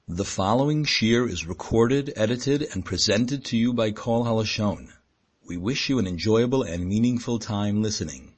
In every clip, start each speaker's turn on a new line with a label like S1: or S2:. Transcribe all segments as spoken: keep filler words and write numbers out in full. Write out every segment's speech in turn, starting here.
S1: The following shir is recorded, edited, and presented to you by Kol Halashon. We wish you an enjoyable and meaningful time listening.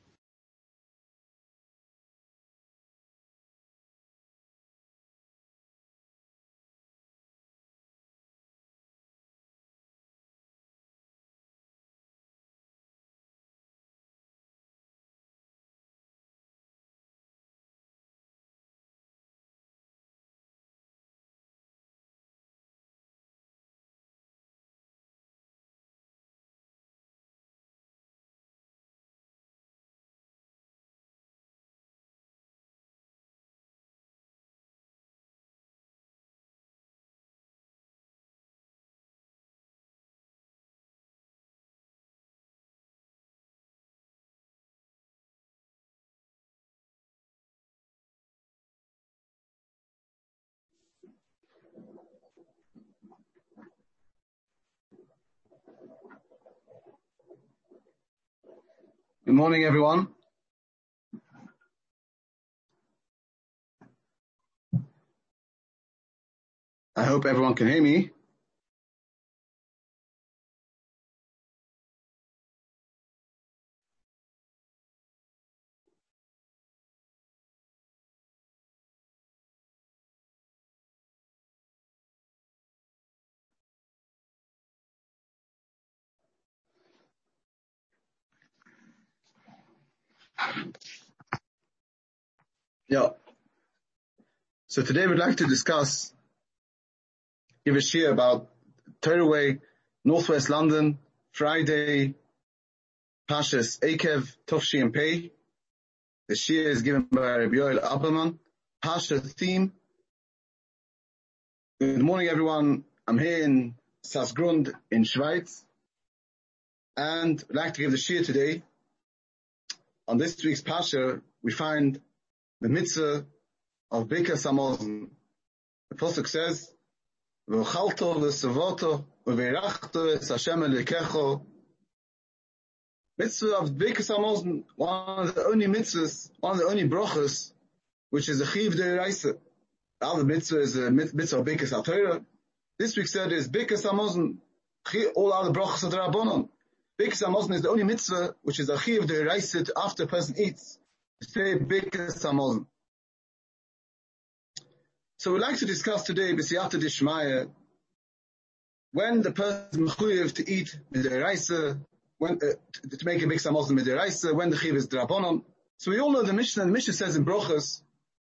S2: Good morning, everyone. I hope everyone can hear me. Yeah. So today we'd like to discuss, give a shir about Torah Northwest London, Friday, Pashas Akev, Tofshi and Pei. The shir is given by Rabbi Yoel Appelman. Pasha theme. Good morning, everyone. I'm here in Sassgrund in Schweiz, and I'd like to give the shir today. On this week's Pasha, we find the mitzvah of Birkas Hamazon. The Pasuk says, "V'ochalto v'savoto v'veirachto es Hashem Elokecho." Mitzvah of Birkas Hamazon, one of the only mitzvahs, one of the only brachas, which is a chiv d'oraisa. The other mitzvah is a mitzvah of Birkas HaTorah. This week said is Birkas Hamazon. All other brachas are d'Rabbanan. Birkas Hamazon is the only mitzvah which is a chiv d'oraisa after a person eats. Say Birkas Hamazon. So we'd like to discuss today, B'siyata Dishmaya, when the person is mechuyev to eat midiraisa, when uh, to, to make a Birkas Hamazon midiraisa, when the chiv is d'Rabbanan. So we all know the Mishnah. The Mishnah says in Brochas,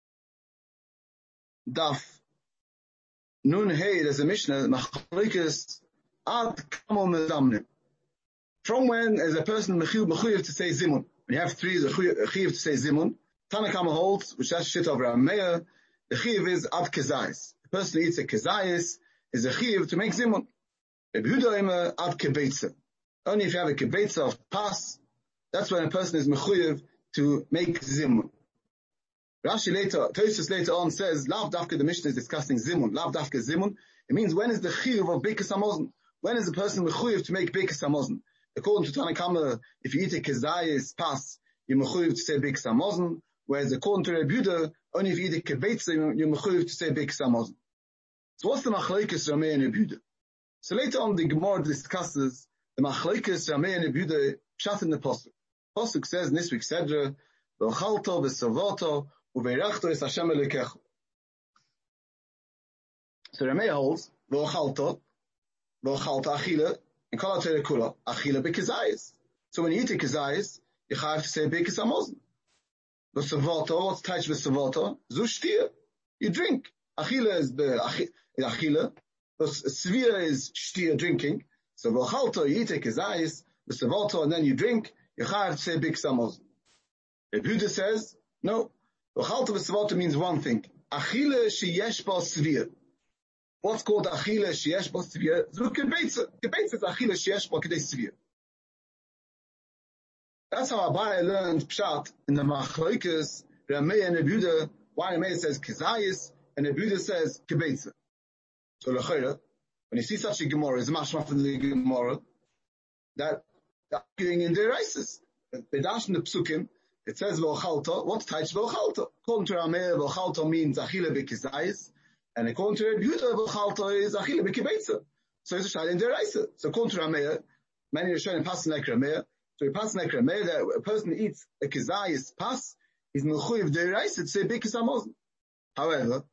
S2: Daf Nun Hey, there's a Mishnah, Machlokes Ad Kamo Mezamnim. From when is a person mechuyev to say Zimun? When you have three, is a chiv to say Zimun. Tanakama holds, which that's shit of Rameya. The chiv is ad kezayis. The person who eats a kezayis is a chiv to make zimun. Rabbi Yehuda Omer ad kebeitza. Only if you have a kebeitza of pas, that's when a person is mechuyev to make zimun. Rashi later, Tosfos later on says, lav dafka, the Mishnah is discussing zimun. Lav dafka zimun. It means when is the chiv of Birkas Hamazon? When is the person mechuyev to make Birkas Hamazon? According to Tanakama, if you eat a kezayis pas, you're mechuyev to say Birkas Hamazon. Whereas according to Rabbi Yehuda, only if you eat a kebeitza, you're mechuyev to say Birkas Hamazon. So what's the machlokes Rameh and Rabbi Yehuda? So later on the Gemara discusses the machlokes Rameh and Rabbi Yehuda pshat in the Pasuk. Pasuk says in this week's Sedra, V'ochalto v'savoto uveirachto es Hashem Elokecho. So Rameh holds, V'ochalto, V'ochalto achila, and kol ha'Torah kula, achila b'kezayis. So when you eat a kezayis, you have to say Birkas Hamazon. V'savoto, what's touch v'savoto? Zushtir. You drink. Achila is the achila. Svia is shtir, drinking. So v'ochalto, you eat a kezayis, v'savoto, and then you drink. You have to say Birkas Hamazon. Rabbi Yehuda says, no. V'ochalto v'savoto means one thing. Achila sheyesh ba svia. What's called achila sheyesh ba svia? Zu kebeitza. Kebeitza is achila sheyesh ba kedei svia. That's how Abaye learned pshat in the machlokes Rameh and Rabbi Yehuda. Why Rameh says kezayis and Rabbi Yehuda says kebeitza. So l'chayra, when you see such a Gemara, it's mashma from the Gemara that they're arguing in their races. They dash in the psukim. It says v'ochalto. What's taich v'ochalto? According to Rameh, v'ochalto means achila b'kezayis. And according to Rabbi Yehuda, B'chalta is Achila B'kibeitza. So it's a Shaila in Deraisa. So according to Rameir, many are showing passing like Rameir. So we pass like Rameir that a person eats a Kizayis pass, he's Mechuyev Deraisa to say Bikis Hamazon. However,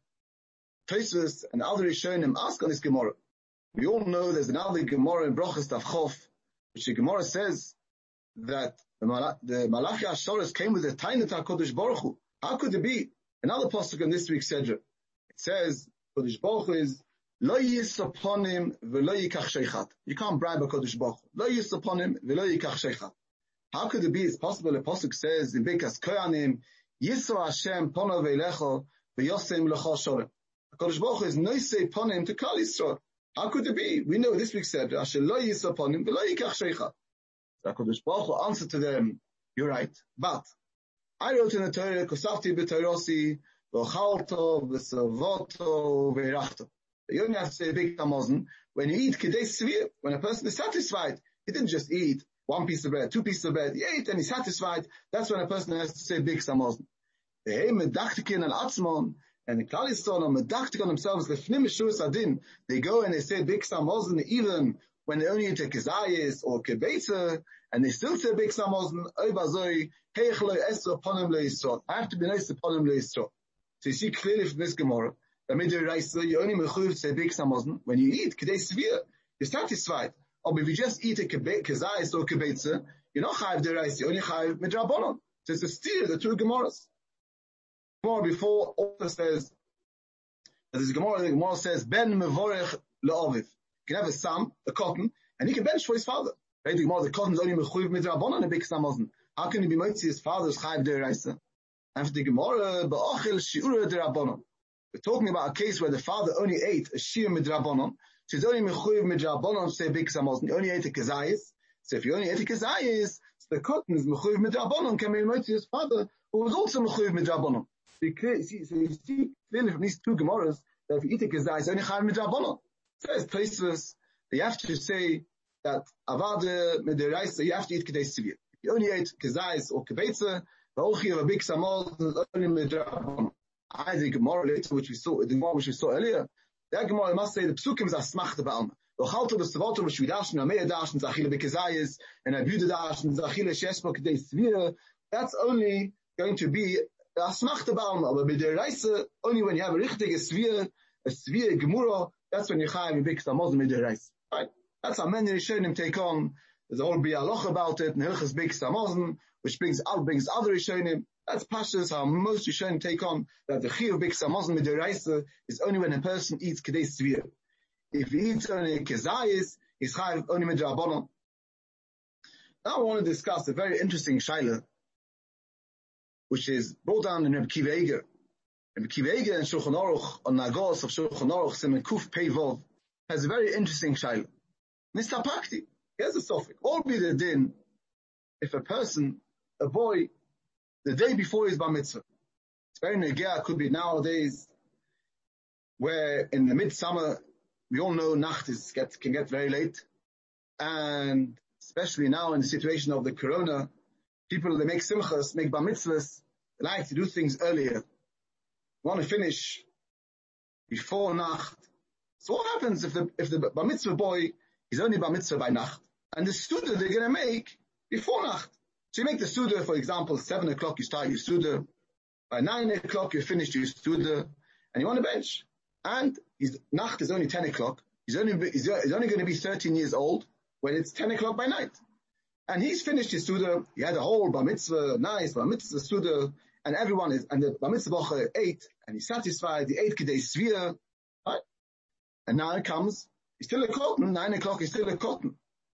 S2: Tosfos and other Rishonim ask on this Gemara. We all know there's another Gemara in Brochas Daf Chof, which the Gemara says that the, Mal- the Malachi Ashoros came with the Tainat HaKodesh Baruch Hu. How could it be? Another pasuk in this week's Sedra. It says, Kodesh Baruch Hu is, Lo yisaponim v'lo yikach sheichat. You can't bribe a Kodesh Baruch Hu. Lo yisaponim v'lo yikach sheichat. How could it be? It's possible the pasuk says in Birkas Kohanim, Yisro Hashem pono ve'lecho v'yosem lecho sholem. Kodesh Baruch Hu is noisei ponim to Klal Yisrael. How could it be? We know this week said, Asher lo yisaponim v'lo yikach sheichat. The Kodesh Baruch Hu answered to them, you're right, but I wrote in the Torah, Kosafti b'Torosi, v'chalto, v'savoto, v'irachto. You only have to say big Hamazon when you eat Kedei Svir, when a person is satisfied. He didn't just eat one piece of bread, two pieces of bread. He ate and he's satisfied. That's when a person has to say big Hamazon. They medaktikin al atzmon, and the Klal Yisrael are medaktik on themselves. Lefnim Meshurus Adin. They go and they say big Hamazon even when they only eat a Kezayis or Kebeitzer, and they still say big Hamazon. Oy bazoi heich lo esro ponim lo Yisrael. I have to be nice to ponim lo Yisrael. So you see clearly from this Gemara. You only mechuyev to say big Hamazon when you eat Kedei Svir. You're satisfied. Or if you just eat a kezayis or kebeitza, you're not chayiv deraisa. You're only chayiv midrabanon. So it's a steer the two Gemaras. Gemara before also says, there's a Gemara. The Gemara says ben mevorech le'aviv. You can have a son, a cotton, and he can bench for his father. Right? The Gemara, the cotton is only mechuyev midrabanon and big Hamazon. How can he be motzi his father's chayiv deraisa? And for the Gemara, ba'achil shiura derabanon. We're talking about a case where the father only ate a shir midrabanon, so he's only mechuyev midrabanon to say big Hamazon. He only ate a kezayis. So if you only ate a kezayis, so the cotton is mechuyev midrabanon can be remote to his father, who was also mechuyev midrabanon. So you see, so you see clearly from these two Gemaras that if you eat a kezayis, only chayiv midrabanon. Says Tosfos, you have to say that avada midiraisa, you have to eat kedei svir. If you only ate kezayis or kebeitza, the whole chiyuv of big Hamazon is only midrabanon. I think Gemara later, which we saw, the Gemara which we saw earlier, that Gemara must say the Psukim is asmachta ba'alma. L'chalto b'savoto which we dash and Amei dash and Zachila b'kezayis and Abuda dash and Zachila sheshpo kedei svira. That's only going to be asmachta ba'alma. But b'deraisa, only when you have a richtig svira, a svira gemura, that's when you chayim a big Hamazon b'deraisa. Right? That's how many Rishonim take on. There's a whole bialoch about it, and Hilchas big Hamazon, which brings out brings other Rishonim. That's pashas how most Rishonim take on that the chiyuv big Hamazon midiraisa is only when a person eats kedei svir. If he eats only kezayis, he's chayiv only midrabanon. Now I want to discuss a very interesting shaila, which is brought down in Rabbi Kiva Eiger. Rabbi Kiva Eiger and Shulchan Aruch on Nagos of Shulchan Aruch Siman Kuf Pei Vov has a very interesting shaila. Nistapakti. Here's the suffix. All be the din if a person, a boy, the day before his bar mitzvah. It's very negea, could be nowadays, where in the midsummer, we all know Nacht is get, can get very late. And especially now in the situation of the corona, people, they make simchas, make bar mitzvahs, they like to do things earlier. Want to finish before Nacht. So what happens if the, if the bar mitzvah boy is only bar mitzvah by Nacht? And the student they're going to make before Nacht. So you make the Suda, for example, seven o'clock you start your Suda, by nine o'clock you finish your Suda, and you want to bench. And his Nacht is only ten o'clock. He's only, he's only going to be thirteen years old when it's ten o'clock by night. And he's finished his Suda, he had a whole Bar Mitzvah, nice Bar Mitzvah Suda, and everyone is, and the Bar Mitzvah Bocher ate, and he's satisfied, he ate Kedei Svir, right? And now it comes, he's still a cotton, nine o'clock he's still a cotton.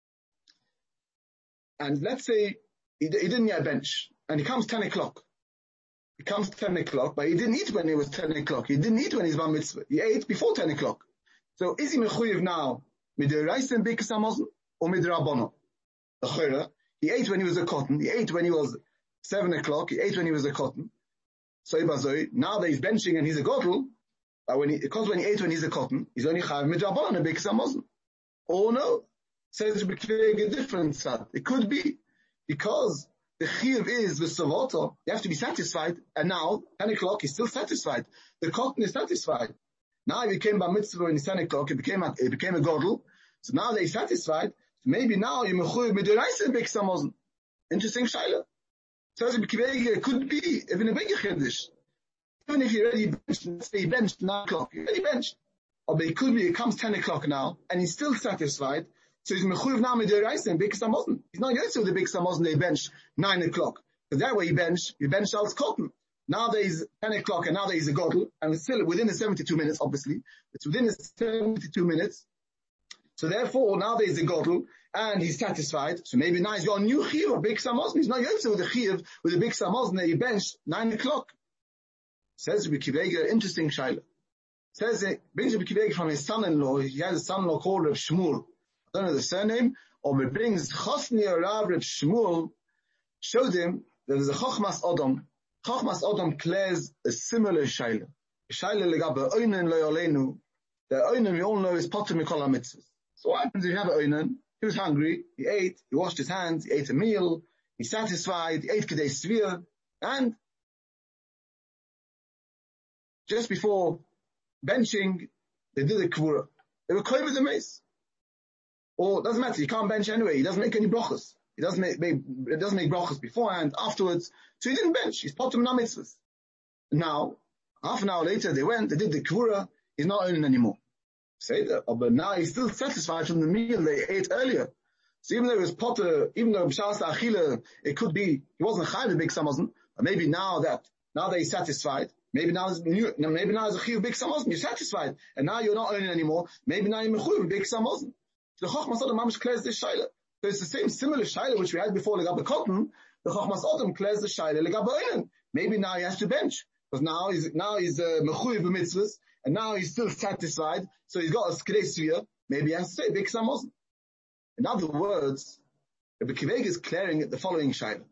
S2: And let's say, He, he didn't get a bench, and he comes ten o'clock. He comes ten o'clock, but he didn't eat when it was ten o'clock. He didn't eat when he's bar mitzvah. He ate before ten o'clock. So is he mechuyev now midiraisa and bikkas Hamazon or midrabanon? He ate when he was a cotton. He ate when he was seven o'clock. He ate when he was a cotton. So now that he's benching and he's a godel, but when he, because when he ate when he's a cotton, he's only chayav midrabanon and bikkas Hamazon. Or no, says a different side. It could be. Because the chiyuv is the savoto, you have to be satisfied, and now, ten o'clock, he's still satisfied. The cotton is satisfied. Now he became bar mitzvah in ten o'clock, he became a, he became a godel. So now they're satisfied. Maybe now you're mechuyev midiraisa in Biksa Mosen. Interesting shaila. So it could be even a bigger chiddush. Even if you already benched, let's say he benched nine o'clock, you already benched. Or it could be it comes ten o'clock now, and he's still satisfied. So he's mechuyev now midiraisa in Biksa Mosen. He's not yet to the Biksa Mosen they benched nine o'clock. Because that way he benched, he benched Charles Cotton. Now there is ten o'clock and now there is a godel, and it's still within the seventy-two minutes, obviously. It's within the seventy-two minutes. So therefore, now there is a godel, and he's satisfied. So maybe now he's got a new chiyuv of Biksa Mosen. He's not yet with the chiyuv, with the Biksa Mosen that he benched nine o'clock. Says Rabbi Akiva Eiger, interesting shaila. Says it, brings Rabbi Akiva Eiger from his son-in-law. He has a son-in-law called Reb Shmuel. I don't know the surname. Or it brings Chosni Rav Reb Shmuel, showed him that there's a Chochmas Odom. Chochmas Odom declares a similar shaila. A shaila legabe oinen lo yolenu. The oinen we all know is potter mikol ha-mitzvahs. So what happens if you have an oinen? He was hungry, he ate, he washed his hands, he ate a meal, he's satisfied, he ate kedei svir, and just before benching, they did a kvura. They were koyed with the mace. Or it doesn't matter, he can't bench anyway, he doesn't make any brachas. He doesn't make, make it doesn't make brachas beforehand, afterwards. So he didn't bench. He's potter mina mitzvahs. Now, half an hour later, they went, they did the kvura. He's not owning anymore. Say that, but now he's still satisfied from the meal they ate earlier. So even though it was potter, even though b'shas achila, it could be he wasn't chayv the Biksa Mosen, but maybe now that now that he's satisfied, maybe now is new, maybe now is a chiyuv Biksa Mosen. You're satisfied, and now you're not owning anymore. Maybe now you're mechuyev Biksa Mosen. The Chochmas Odom mamish clears this shaila. So it's the same similar shaila which we had before legabe cotton. The Chochmas Odom clears the shaila legabe oinen. Maybe now he has to bench because now he's now he's uh, mechuyev b'mitzvahs, and now he's still satisfied. So he's got a skedei svir. Maybe he has to say Biksa Mosen. In other words, Rabbi Akiva Eiger is clearing the following shaila.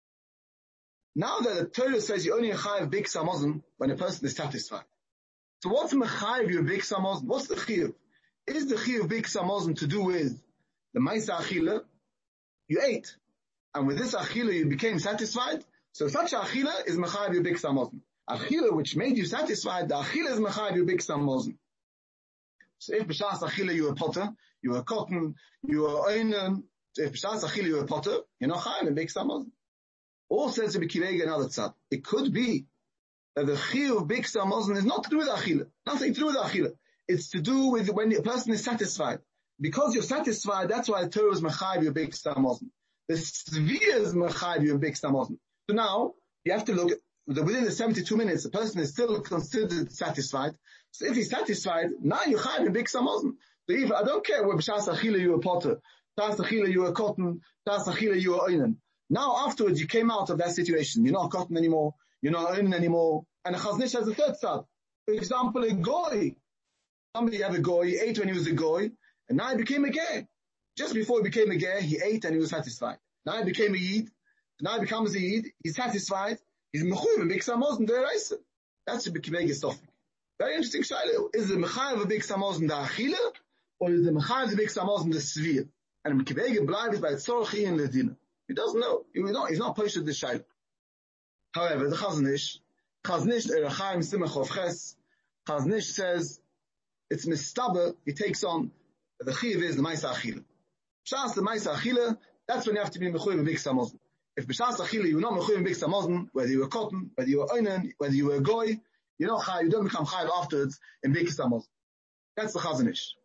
S2: Now that the Torah says you only chayav Biksa Mosen when a person is satisfied. So what's mechayav your Biksa Mosen? What's the chiyuv? Is the chiyuv Biksa Mosen to do with the Maisa Achila? You ate. And with this Achila you became satisfied. So such Achila is mechayav your Biksa Mosen. Achila which made you satisfied, the Achila is mechayav your Biksa Mosen. So if b'shas Achila you were potter, you were cotton, you were oinen, so if b'shas Achila you were potter, you're not chayav in Biksa Mosen. Or says Rabbi Akiva Eiger another tzad. It could be that the chiyuv Biksa Mosen is not to do with Achila. Nothing to do with Achila. It's to do with when a person is satisfied. Because you're satisfied, that's why the Torah is mechayav your Biksa Mosen. The Svir is mechayav your Biksa Mosen. So now, you have to look at, within the seventy-two minutes, the person is still considered satisfied. So if he's satisfied, now you're chayav your Biksa Mosen. So if, I don't care where b'shas achila you were potter, b'shas achila you were cotton, b'shas achila you were oinen. Now afterwards you came out of that situation. You're not cotton anymore, you're not oinen anymore. And a Chazon Ish has a third side. For example, a goy. Somebody had a goy, he ate when he was a goy, and now he became a ger. Just before he became a ger, he ate and he was satisfied. Now he became a yid, now he becomes a yid, he's satisfied, he's mechuyev in Biksa Mosen deraisa. That's Rabbi Akiva Eiger's topic. Very interesting shaila. Is the mechayev of Biksa Mosen the achila, or is the mechayev of Biksa Mosen the svir? And Rabbi Akiva Eiger bleibt by tzorchi in ledina. He doesn't know. He not, he's not posted this shaila. However, the Chazon Ish, Chazon Ish Erechaim Simach of Ches, Chazon Ish says it's mistaber. He takes on the chiyuv is the Maisa Achila. B'shas the Maisa Achila, that's when you have to be mechuyev in Biksa Mosen. If b'shas Achila you're not mechuyev in Biksa Mosen, whether you were cotton, whether you were oinen, whether you were goy, you're not chayav. You don't become chayav afterwards in Biksa Mosen. That's the Chazon Ish.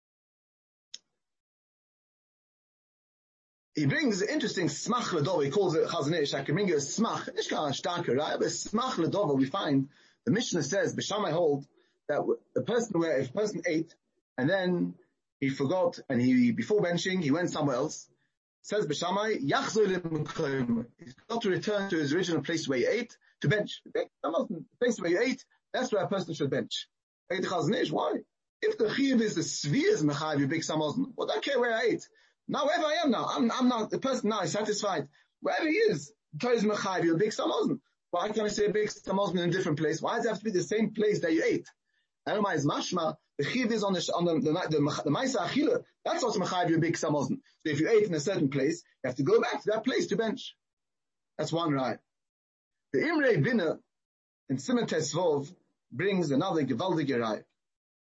S2: He brings an interesting smach ledova. He calls it Chazon Ish. I can bring you a smach. It's kind of starker, right? But smach ledova, we find the Mishnah says, B'Shamai hold that the person where if a person ate and then he forgot and he before benching he went somewhere else. Says B'Shamai, Yachzor he's got to return to his original place where he ate to bench. The place where you ate, that's where a person should bench. Why? If the chiyuv is the svir mechayev your Biksa Mosen, well, I don't care where I ate. Now wherever I am now, I'm, I'm not, the person now is satisfied. Wherever he is, the Torah is mechayev your Biksa Mosen. Why can't I say Biksa Mosen in a different place? Why does it have to be the same place that you ate? Elma is mashma, the chiyuv is on the, on the, the, the, the Maisa Achila. That's also mechayev your Biksa Mosen. So if you ate in a certain place, you have to go back to that place to bench. That's one right. The Imrei Bina in Siman Tesvov brings another Gevaldige Rai.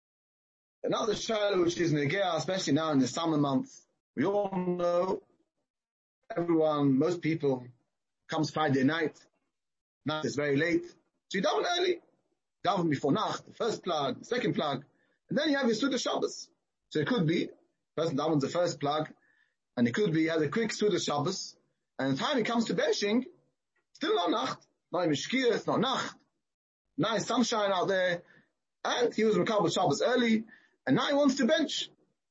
S2: Another shaila which is negea, especially now in the summer months. We all know, everyone, most people, comes Friday night. Night is very late. So you daven early. Daven before Nacht, the first plug, the second plug. And then you have your Suda Shabbos. So it could be, person davens the first plug, and it could be, he has a quick Suda Shabbos. And the time he comes to benching, still not Nacht. Not even Shkia, it's not Nacht. Nice sunshine out there. And he was Makabel Shabbos early. And now he wants to bench.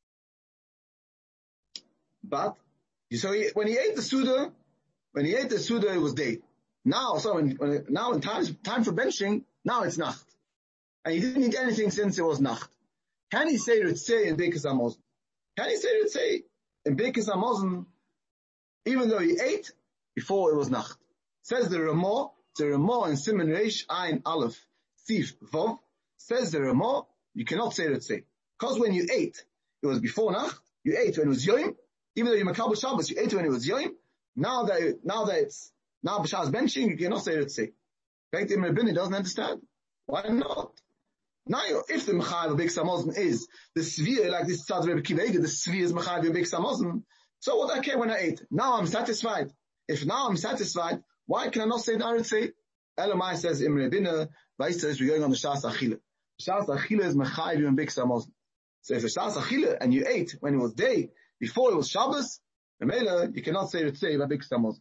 S2: But, so he, when he ate the Suda, when he ate the Suda, it was day. Now, so when, when now in time, time for benching, now it's Nacht. And he didn't eat anything since it was Nacht. Can he say Ritzei in Birkas Hamazon? Can he say Ritzei in Birkas Hamazon, even though he ate before it was Nacht? Says the Ramah, the Ramah in Siman Reish Ayin Aleph Sif Vav, says the Ramah, you cannot say Ritzei. Because when you ate, it was before Nacht, you ate when it was Yoim, even though you Makabel Shabbos, you ate when it was Yoim. Now that, it, now that it's, now B'Shas benching, you cannot say Ritzei. Right? The Rebbeinu doesn't understand. Why not? Now, if the Mechayev of Birkas Hamazon is the Svir, like this Tzad Rebbe Akiva Eiger, the Svir is Mechayev of Birkas Hamazon, so what I care when I ate? Now I'm satisfied. If now I'm satisfied, why can I not say Ritzei? Elamai says, Im Rebbeinu, Vais says, we're going on the Shas Achila. Shas Achila is Mechayev of Birkas Hamazon. So if it's Shas Achila and you ate when it was day, before it was Shabbos, Memela, you cannot say Ritzei by Birkas Hamazon.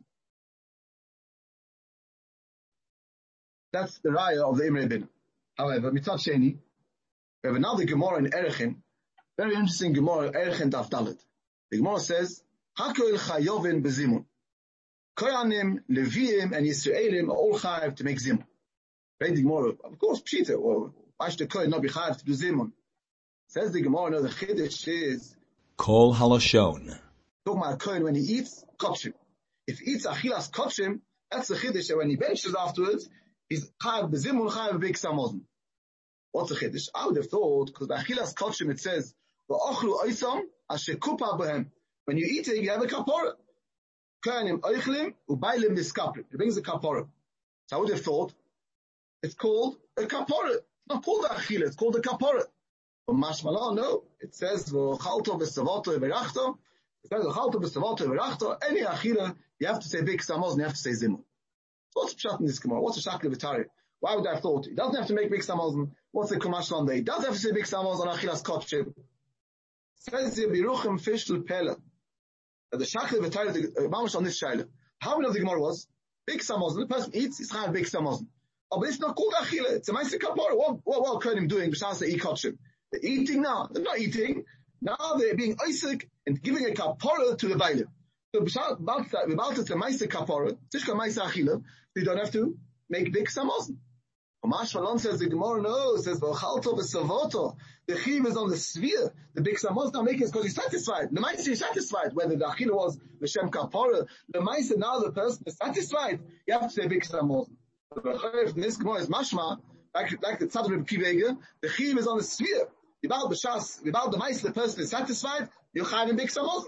S2: That's the raya of the Imre Bin. However, Mitzad Sheni, we have another Gemara in Erechin, very interesting Gemara, Erechin Daf Dalet. The Gemara says, Hakoil Chayovin Bezimun. Koyanim, Leviim, and Yisraelim are all chayav to make zimun. Right, the Gemara, of course, Pshita, or why should the Kohen not be chayav to do zimun? Says the Gemara, no, the Chiddush is,
S1: Kol Halashon.
S2: Talking about Kohen when he eats, Kotshim. If he eats Achilas Kotshim, that's the Chiddush, and when he benches afterwards, he's chayav bezimun, chayav Birkas Hamazon. What's the chiddush? I would have thought, because the Achilas Kotshim it says, "V'ochlu oisam asher kupa b'hem." When you eat it, you have a kapora. Kohanim oichlim ubaylim biskaprim. It brings a kapora. So I would have thought it's called a kapora. It's not called a achila. It's called a kapora. But mashmallah, no. It says v'chalto v'savato v'rachto. It says v'chalto v'savato v'rachto. Any achila, you have to say Birkas Hamazon. You have to say zimun. So what's the pshat in this Gemara? What's the shakli v'tari? Why would I have thought? He doesn't have to make Birkas Hamazon. What's the Kumash Landa? He doesn't have to say Birkas Hamazon on Achilas Kotshim. Says the Biruchim Fishel Pele. The shakli v'tari, the mamash on this shaila. How we know the Gemara was? Birkas Hamazon. The person eats, he's chayav Birkas Hamazon. Oh, but it's not called Achila. It's a Ma'aseh Kapara. What, what, what are Kohanim doing? B'shas they eat Kotshim. They're eating now. They're not eating. Now they're being Isaac and giving a Kapara to the Bailim. So without it's a Ma'aseh Kapara, Tishka Ma'aseh Achila, you don't have to make Birkas Hamazon. Umash Malon says the Gemara no, it says V'chalto v'savoto. The chiv is on the sphere. The Birkas Hamazon now making it because he's satisfied. The Ma'aseh is satisfied. Whether the Achila was L'shem Kapara, the Ma'aseh now the person is satisfied. You have to say Birkas Hamazon. But this Gemara is mashma, like, like the Tzad Rebbe Akiva Eiger, the chiv is on the sphere. Without the Shas, without the Ma'aseh, the person is satisfied. You're chayav in Birkas Hamazon.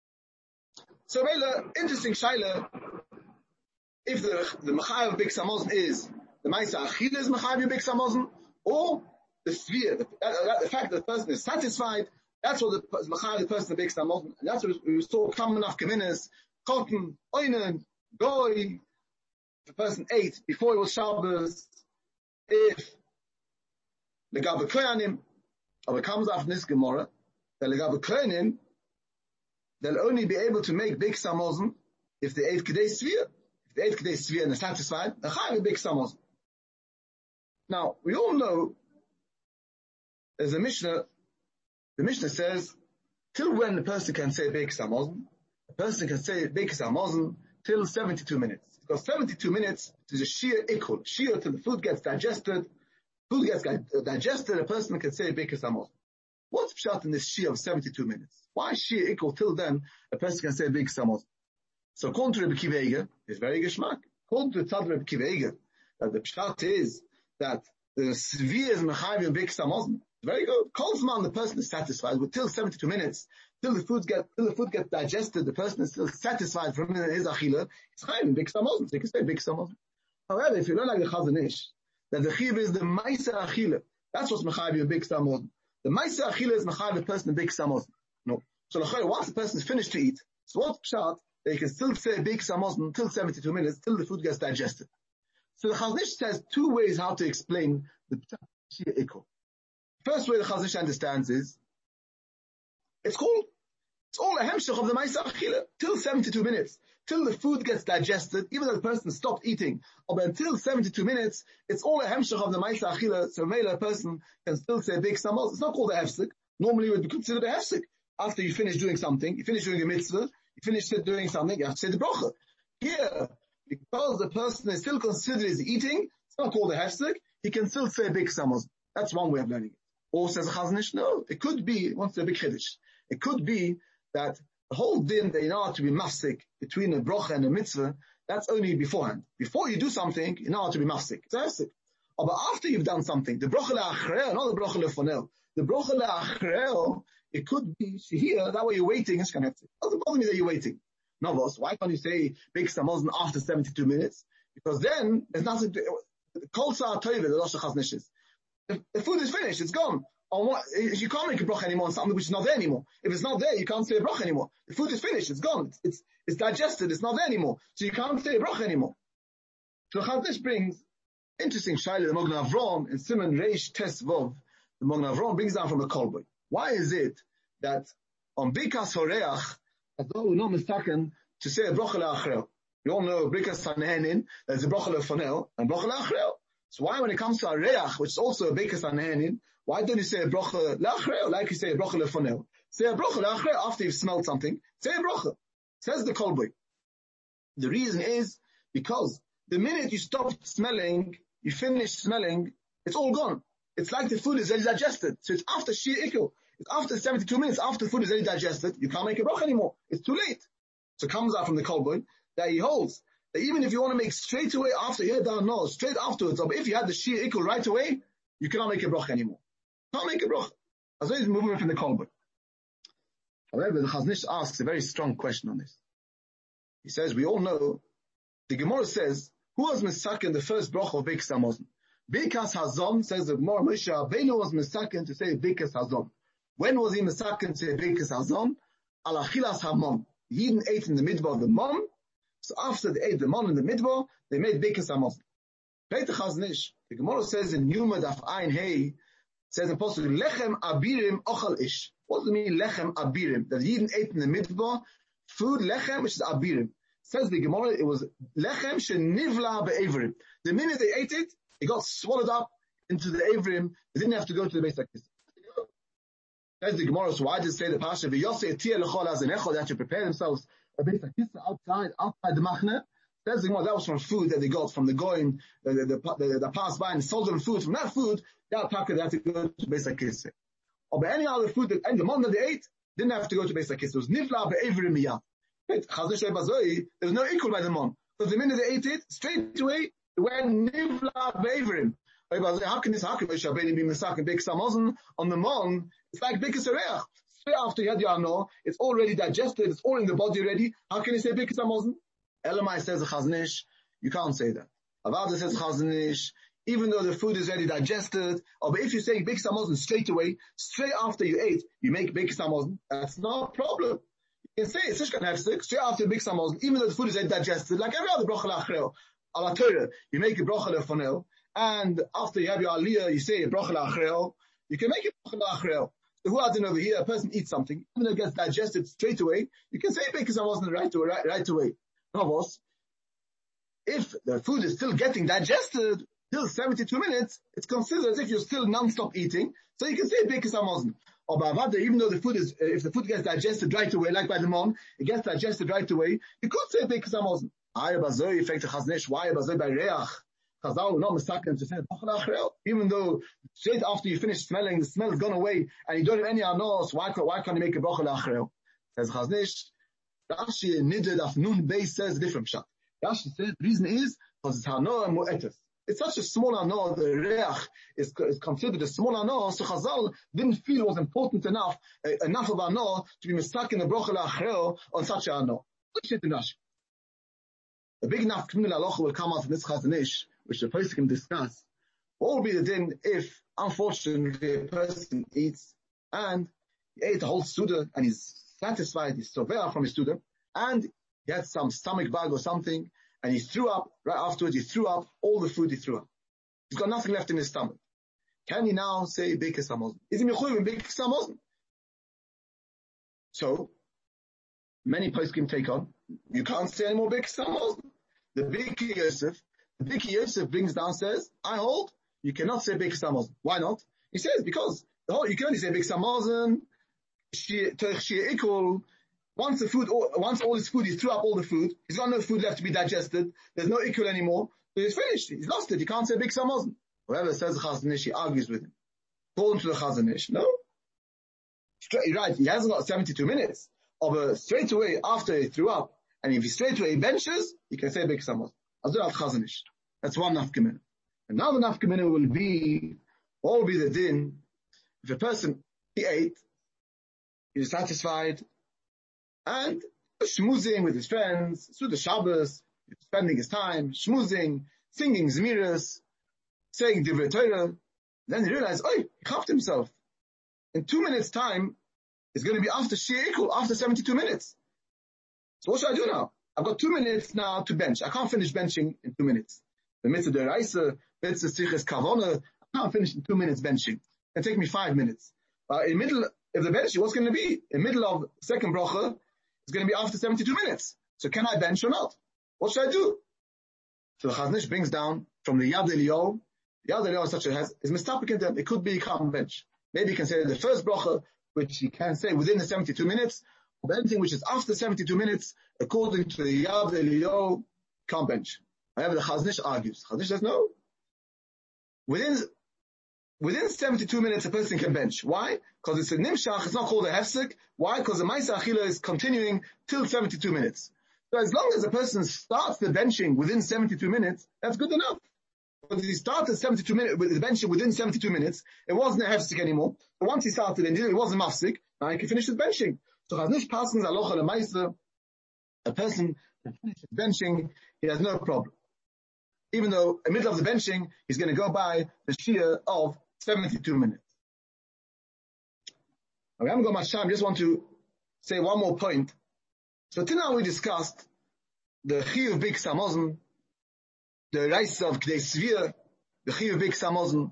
S2: So, Mela, interesting shaila. If the the Mechayev of Birkas Hamazon is the Ma'aseh Achila is Mechayev in Birkas Hamazon, or the sphere, the, the, the fact that the person is satisfied, that's what the Mechayev the person of Birkas Hamazon. And that's what we saw common enough Kaminas, cotton, oinen, goy. The person ate before it was Shabbos. If the Gabe Kohanim, or it comes after this Gemara, that the Gabe Kohanim, they'll only be able to make Birkas Hamazon if they ate Kedei Svir. If they ate Kedei Svir and they're satisfied, they're chayav Birkas Hamazon. Now, we all know there's a Mishnah, the Mishnah says, till when the person can say Birkas Hamazon? A person can say Birkas Hamazon till seventy-two minutes. Because seventy-two minutes is a sheer equal. Sheer till the food gets digested. Food gets digested, a person can say Birkas Hamazon. What's pshat in this sheer of seventy-two minutes? Why sheer equal till then a person can say Birkas Hamazon? So according to Rebbe Akiva Eiger, it's very geschmack. According to Tzad Rebbe Akiva Eiger, that the pshat is that the Svi is Mechayev in Birkas Hamazon. Very good. Kolzman, the person is satisfied with till seventy-two minutes, till the food get till the food gets digested, the person is still satisfied from his achila. It's chayav in Birkas Hamazon. So you can say Birkas Hamazon. However, if you learn like the Chazon Ish, that the chiv is the Ma'aseh Achila, that's what's Mechayev in Birkas Hamazon. The Maisa Achila is Mechayev the person in Big Samozon. No. So once the person is finished to eat, so what's pshat? They can still say Big Samozon until seventy-two minutes, till the food gets digested. So the Chazon Ish says two ways how to explain the Shia Ikul. First way the Chazon Ish understands is, it's called, it's all a hemshech of the Maisa Achila, till seventy-two minutes, till the food gets digested, even though the person stopped eating, or until seventy-two minutes, it's all a hemshech of the Maisa Achila, so a person can still say Big Samozon. It's not called a hefsek. Normally it would be considered a hefsek. After you finish doing something, you finish doing a mitzvah, you finish doing something, you have to say the bracha. Here, because the person is still considered as eating, it's not called a hefsek, he can still say Big Samozon. That's one way of learning it. Or says a Chazon Ish, no, it could be, once a big chiddush, it could be that the whole din that you know how to be mafsik between a bracha and a mitzvah, that's only beforehand. Before you do something, you know how to be mafsik. It's a hefsek. But after you've done something, the bracha le'achreo, not the bracha le'fonel, the bracha le'achreo, it could be here, that way you're waiting, it's kind of hefsek. Doesn't bother me that you're waiting. Novos, why can't you say Big Samozon after seventy-two minutes? Because then, there's nothing to, kol sa'at toveh, the Rosh Chazon Ish is. If the food is finished, it's gone. On what, you can't make a bracha anymore on something which is not there anymore. If it's not there, you can't say a bracha anymore. The food is finished, it's gone. It's, it's, it's digested, it's not there anymore. So you can't say a bracha anymore. So Chazon Ish brings, interesting shaila, the Magen Avraham, in Siman Reish Tes Vov, the Magen Avraham brings down from the Kolboy. Why is it that on Bikas Horeach, as though we're not mistaken to say a bracha le'achreo? You all know Bikas Sanhenin, there's a bracha le'fonel, and bracha le'achreo. So why when it comes to a reach, which is also a Bikas Sanhenin, why don't you say a bracha le'achreo, like you say a bracha le'fonel? Say a bracha le'achreo after you've smelled something, say a bracha. Says the Kolboy. The reason is because the minute you stop smelling, you finish smelling, it's all gone. It's like the food is already digested. So it's after Shia Ikul. It's after seventy-two minutes, after the food is already digested, you can't make a bracha anymore. It's too late. So it comes out from the Kolboy that he holds that even if you want to make straight away after you head down, no, straight afterwards, or if you had the Shia Ikul right away, you cannot make a bracha anymore. You can't make a bracha. As well as moving from the Kolboy. However, the Chazon Ish asks a very strong question on this. He says, we all know, the Gemara says, who was misaken the first bracha of Big Samozon? Bikas Hazon, says the Gemara, Moshe Rabbeinu was misaken to say Bikas Hazon. When was he misaken to say Bikas Hazon? Al Achilas HaMon. Yidden ate in the midbar of the Mon. So after they ate the Mon in the midbar, they made Bikas Hamon. Peter Chazon Ish, the Gemara says in Yuma Daf Ein Hey, says in Apostle, Lechem Abirim Ochal Ish. What does it mean, Lechem Abirim? That Yidden ate in the midbar, food Lechem, which is Abirim. Says the Gemara, it was Lechem Shenivla Be'Everim. The minute they ate it, it got swallowed up into the Averim. They didn't have to go to the Beis HaKisah. Says the Gemara, so why did it say the Pasha, V'yosei Tia L'chol Azenecho, they had to prepare themselves a Beis HaKisah outside, outside the Machne. Says the Gemara, that was from food that they got from the Goyim, the, the, the, the, the passed by and sold them food. From that food, that Taka, they had to go to Beis HaKisah. Or by any other food, that, and the Mon that they ate, didn't have to go to Beis HaKisah. It was Nifla Be'Everim Miyah. Chazon Ish Bazoi, there was no equal by the Mon. Because the minute they ate it, straight away, it went Nifla Be'Everim. How can this happen? Moshe Rabbeinu be misaken Big Samozon on the Mon? It's like Bikas Hareach. Straight after you had your ano, it's already digested, it's all in the body already. How can you say Bikas Samozon? Elamai says the Chazon Ish, you can't say that. Avada says Chazon Ish, even though the food is already digested, or but if you say Bikas Samozon straight away, straight after you ate, you make Bikas Samozon, that's not a problem. You can say it's Shishkan Hefsek, straight after Bikas Samozon, even though the food is already digested, like every other bracha la'achreo. Ala Torah, you make a bracha le'fonel, and after you have your aliyah, you say a bracha la'achreo, you can make it bracha la'achreo. So who out over here, a person eats something, even though it gets digested straight away, you can say Bikas Samozon right away, right, right away. Novos, if the food is still getting digested till seventy-two minutes, it's considered as if you're still non-stop eating, so you can say Bikas Hamon. Or Bavada, even though the food is, if the food gets digested right away, like by the Mon, it gets digested right away, you could say Bikas Hamon. Aye, Bazoi, effect of Chazon Ish, why Bazoi by Reach? Chazal, not mistaken to say, even though straight after you finish smelling, the smell has gone away, and you don't have any anos, why, why can't you make a bracha la'achreo? Says Chazon Ish, Rashi Nided of Nun Beis says different shot. Rashi says the reason is because it's hanoah mu'etes. It's such a small hanoah, the reach is, is considered a small hanoah, so Chazal didn't feel it was important enough, uh, enough of hanoah to be mistaken in the bracha la'achreo on such a hanoah. Look at Rashi. The big enough communal halacha will come out from this Chazon Ish, which the person can discuss. What will be the din if, unfortunately, a person eats and he ate a whole Suda and he's satisfied, he's sober from his Suda, and he had some stomach bug or something, and he threw up, right afterwards he threw up all the food he threw up. He's got nothing left in his stomach. Can he now say Birkas Hamazon? Is he mechuyev in Birkas Hamazon? So, many poskim take on, you can't say any more Birkas Hamazon. The Birkas Yosef, the Birkas Yosef brings down, says, I hold, you cannot say Birkas Hamazon. Why not? He says, because the whole, you can only say Birkas Hamazon, Toich Shia Ikul. Once the food, once all his food, he threw up all the food, he's got no food left to be digested, there's no Ikul anymore, so he's finished, he's lost it, he can't say Birkas Hamazon. Whoever says the Chazon Ish, he argues with him. According to the Chazon Ish, no? Straight, right, he hasn't got seventy-two minutes. But straight away, after he threw up, and if he straight away benches, he can say Birkas Hamazon. Azur al-Chazon Ish. That's one nafkamina. And now the nafkamina will be, what will be the din, if a person, he ate, he was satisfied, and schmoozing with his friends, through the Shabbos, spending his time, schmoozing, singing Zmiras, saying Divrei Torah, then he realized, oh, he chapped himself. In two minutes time, it's going to be after Shia Ikul, after seventy-two minutes. So what should I do now? I've got two minutes now to bench. I can't finish benching in two minutes. The mitzvah deraisa, mitzvah siches kavona, I can't finish in two minutes benching. It'll take me five minutes. But in the middle, if the bench, what's going to be? In the middle of second bracha, it's going to be after seventy-two minutes. So can I bench or not? What should I do? So the Chazon Ish brings down from the Yad Eliyahu. The Yad Eliyahu such a has is mistapik in them. It could be he can't bench. Maybe he can say the first bracha, which he can say within the seventy-two minutes, or anything which is after seventy-two minutes, according to the Yad Eliyahu, can't bench. However, the Chazon Ish argues. Chazon Ish says no. Within Within seventy-two minutes, a person can bench. Why? Because it's a nimshach, it's not called a hefsek. Why? Because the Maisa Achila is continuing till seventy-two minutes. So as long as a person starts the benching within seventy-two minutes, that's good enough. But if he started seventy-two minutes, with the benching within seventy-two minutes, it wasn't a hefsek anymore. But once he started and it wasn't mafsik, now he can finish his benching. So Chazon Ish passes alocha lemaisa, a person can finish his benching, he has no problem. Even though in the middle of the benching, he's going to go by the shia of seventy-two minutes. We haven't got much time, just want to say one more point. So till now we discussed the Chiyuv Birkas Hamazon, the rice of K'dei Svir, the Chiyuv Birkas Hamazon.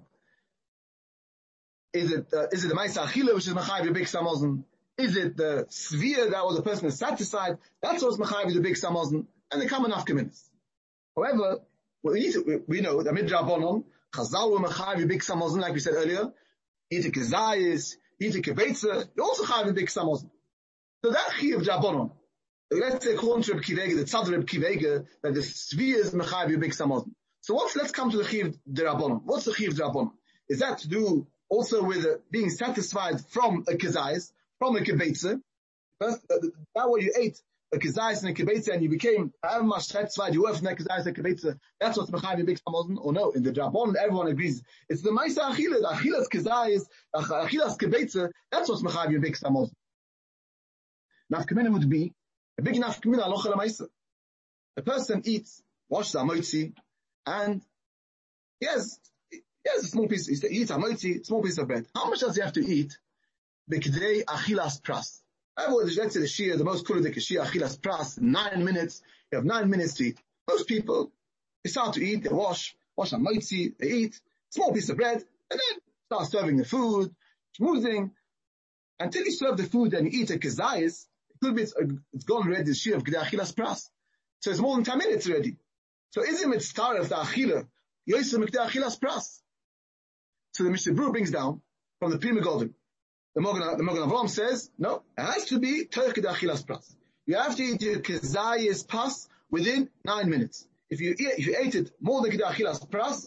S2: Is it, uh, is it the Maisa Achila which is Mechayiv Birkas Hamazon? Is it the Svir that was the person is satisfied? That's what's Mechayiv the Birkas Hamazon, and they come enough minutes. However, we need to, we, we know that Midrabanon, Chazal were Mechayiv Birkas Hamazon, like we said earlier. Eat a Kezayis, eat a Kebeitza, you also Chayiv Birkas Hamazon. So that Chiyuv Drabanon, let's say according to Reb Kivega, the Tzad Reb Kivega, that the Svir is Mechayiv Birkas Hamazon. So what's, let's come to the Chiyuv Drabanon. What's the Chiyuv Drabanon? Is that to do also with uh, being satisfied from a Kezayis, from a Kebeitza? First, uh, that way you ate a Kezayis and a Kebeitza and you became however much satisfied you were from that Kezayis and Kebeitza, that's what's Mechayiv Birkas Hamazon, or no? In the Drabanon, everyone agrees. It's the Maisa Achila, the Achilas Kezayis, the Achilas Kebeitza, that's what's Mechayiv Birkas Hamazon. Nafkamina would be a big nafkamina alocha lemaisa. A person eats, washes hamotzi, and he has, he has a small piece, he eats hamotzi, small piece of bread. How much does he have to eat? B'kdei achilas pras. Let's say the shia, the most kuludik shia achilas pras, nine minutes, you have nine minutes to eat. Most people, they start to eat, they wash, wash hamotzi, they eat, small piece of bread, and then start serving the food, schmoozing, until you serve the food and you eat a kezayis, could be it's, it's gone already, the shia of K'dei Achilas Pras. So it's more than ten minutes already. So is it mitzvah of the Achila? Yosem K'dei Achilas Pras. So the Mishnah Berurah brings down from the Pri Megadim. The Mogen, the Mogen Avraham says, no, it has to be Toich K'dei Achilas Pras. You have to eat your Kezayis Pas within nine minutes. If you eat, if you ate it more than K'dei Achilas Pras,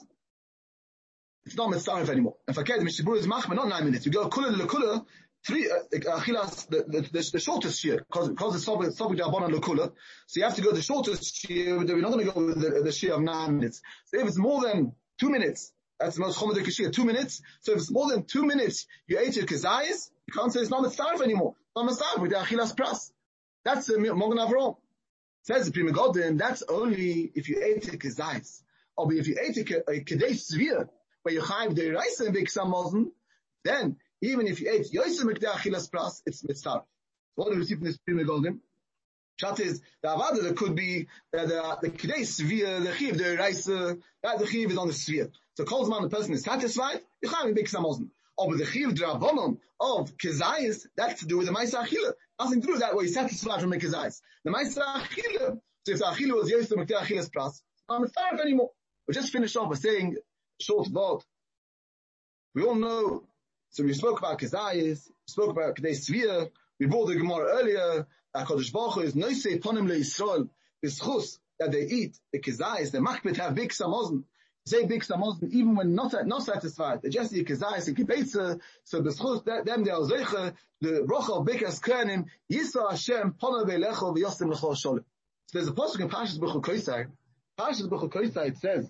S2: it's not mitzvah anymore. And forget the Mishnah Berurah is machmer, not nine minutes. You go kula lekula, three, uh, achilas, the, the, the, the shortest shear, because, because it's sobek jabonan lekula, so you have to go the shortest shear, we're not going to go with the, the shear of nine minutes. So if it's more than two minutes, that's the most chomedik shear, two minutes, so if it's more than two minutes, you ate your kezayis, you can't say it's not mitzvah anymore. It's not mitzvah with the achilas pras. That's the Mogen Avraham. Says the Pri Megadim, that's only if you ate a kezayis. Or if you ate a, a kedei svir, where you chayv the Reisa and Biksa Mosen, then even if you ate Yosef Mikdei Achilas Pras, it's mitzvah. What do we see from this Prima Golden? Chat is the Avada, there could be that the the Kidei Svir, the Chiv, the Reisa, that the Chiv is on the Svir. So calls man the person is satisfied, you chayv Biksa Mosen. Or with the Chiv Drabonon of Kezayis, that's to do with the Maisa Achila. Nothing to do with that, where he's satisfied from the Kezayis. The Maisa Achila, so if the Achila was Yosef Mikdei Achilas Pras, I'm not fair anymore. We'll just finish off by saying a short word. We all know, so we spoke about Kezayis, we spoke about Kedei Svir, we brought the Gemara earlier, that Kodesh Baruch Hu is Noisei Ponim LeYisrael, B'schus, that they eat, the Kezayis, the Machbet have big Samozen, say big Samozen, even when not not satisfied, they just eat Kezayis and Kibetze, so B'schus, them they are Zeiche, the Rocha of Bekas Kernim, Yisa Hashem, Ponim Beilecho, V'yosem L'chol Sholem. So there's a pasuk in Parshas Bechul Koisai, Parshas Bechul Koisai, it says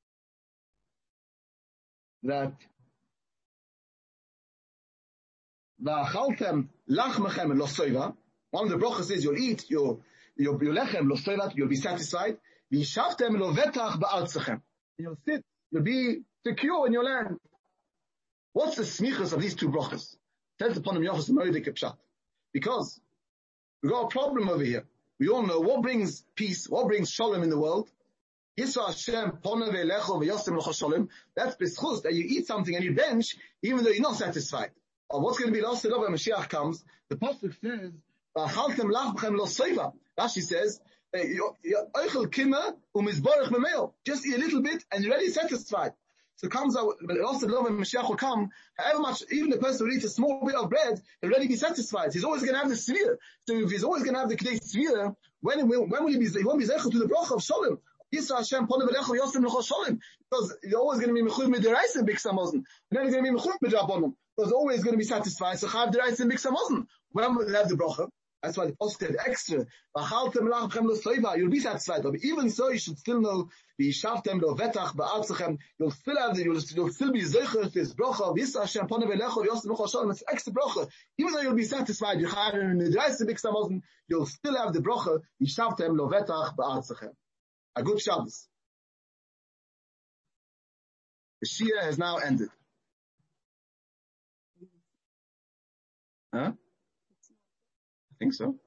S2: that V'achaltem lachmechem lo soiva. One of the brachas is you'll eat your your, your lechem lo soiva, you'll be satisfied. V'yishavtem lo vetach ba'artzachem. You'll sit, you'll be secure in your land. What's the smichas of these two brachas? Tells upon them Yochas Moedik Pshat. Because we've got a problem over here. We all know what brings peace, what brings shalom in the world. Yisra Hashem pona ve'elecho ve'yosem l'chol shalom. That's b'schus, that you eat something and you bench, even though you're not satisfied. Or what's going to be lost when Mashiach comes? The pasuk says, "V'achaltem lachmechem lo soiva." Rashi says, "Oichel kima u'mizborech b'meil." Just eat a little bit and you're already satisfied. So comes out, but also when Mashiach will come, however much, even the person who eats a small bit of bread, he'll already be satisfied. He's always going to have the svir. So if he's always going to have the kedei svir, when will, when will he be? He won't be zeichel to the bracha of shalom. Yisra Hashem pona v'lecho yosem l'chol shalom, because you're always going to be mechuv midiraisa b'iksa mosen, and then you're going to be mechuv midrabanon. Because always going to be satisfied. So chav deraisa and b'iksa mosen. When will have the bracha? That's why the pasuk said extra. V'achaltem lachem lo soiva. You'll be satisfied. But even so, you should still know v'yishavtem lo vetach ba'artzachem. You'll still have the, you'll, you'll still be zeicher this bracha of Yisra Hashem pona v'lecho yosem l'chol shalom. It's extra bracha. Even though you'll be satisfied, you chav deraisa and b'iksa mosen, you'll still have the bracha v'yishavtem lo vetach ba'artzachem. A good Shabbos. The Shia has now ended. Huh? I think so.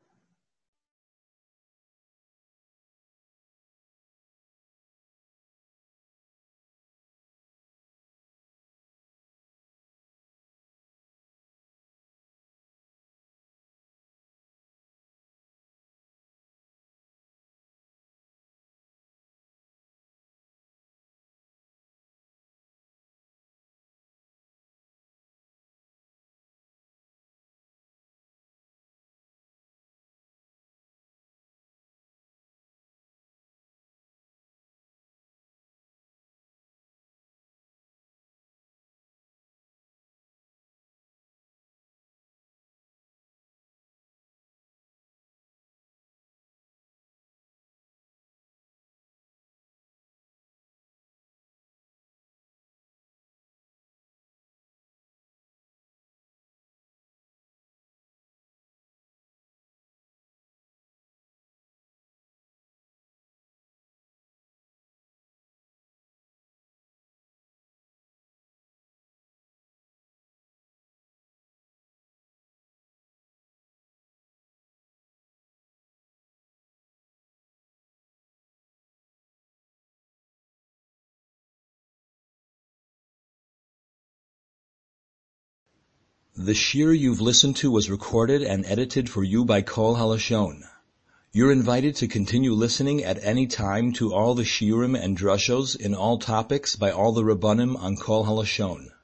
S1: The shir you've listened to was recorded and edited for you by Kol Halashon. You're invited to continue listening at any time to all the shiurim and drushos in all topics by all the Rabbanim on Kol Halashon.